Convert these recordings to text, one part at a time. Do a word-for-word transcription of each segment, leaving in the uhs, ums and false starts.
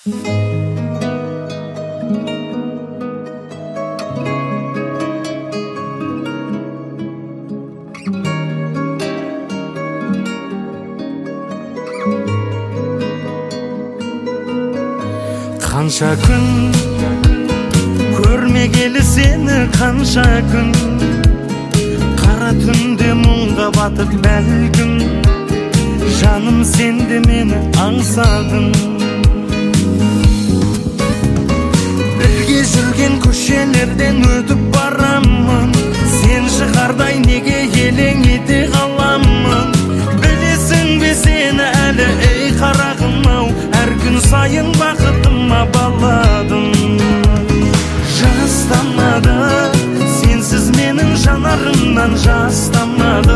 Қанша күн көрмегелі сені, қанша күн қара түнде мұңға батып бәлкім, жаным сенде мені аңсадың. Бірге жүрген көшелерден өтіп барамын, сен шығардай неге елең ете қаламын. Білесің бе сені әлі, ей қарағым-ау, әр күн сайын бақытыма баладым. Жастамады, сенсіз менің жанарымнан жастамады.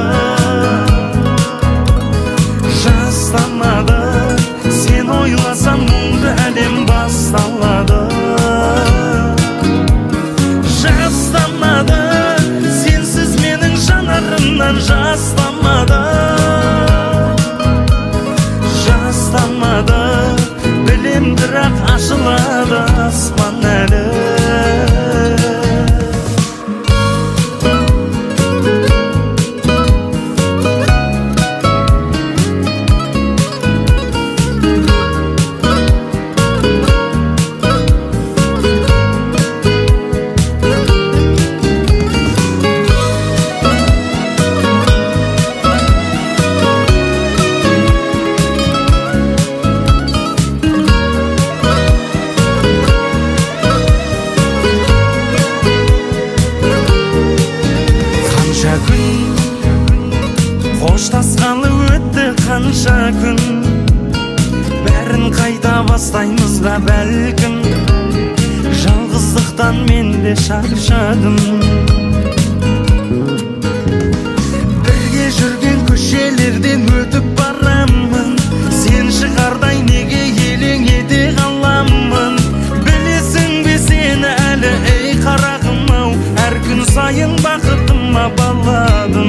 Жастамады, сен ойласам мұңды әлем басталады. Жастамады, сенсіз менің жанарымнан жастамады. Жастамады, білем бірақ ашылады аспан әлі. Қоштасқалы өтті қанша күн, бәрін қайта бастаймыз ба бәлкім, жалғыздықтан мен де шаршадым. Бірге жүрген көшелерден өтіп барамын, сен шығардай неге елең ете қаламын. Білесің бе сені әлі, ей қарағым-ау, әр күн сайын бақытыма баладым.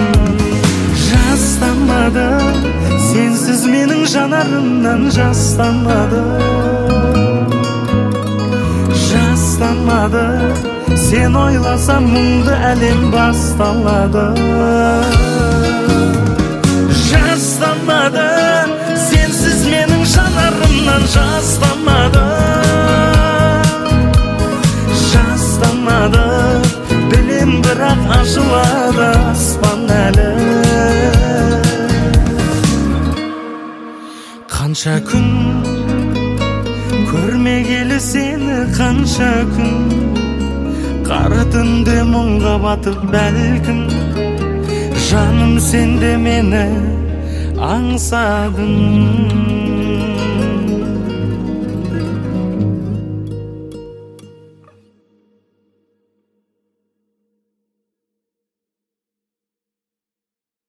Жастамады, сенсіз менің жанарымнан жастамады. Жастамады, сен ойласам мұңды әлем басталады. Жастамады, сенсіз менің жанарымнан жастамады. Жастамады, білем бірақ ашылады аспан әлі. Қанша күн көрмегелі сені, қанша күн қара түнде мұңға батып бәлкім, жаным сенде мені аңсадың.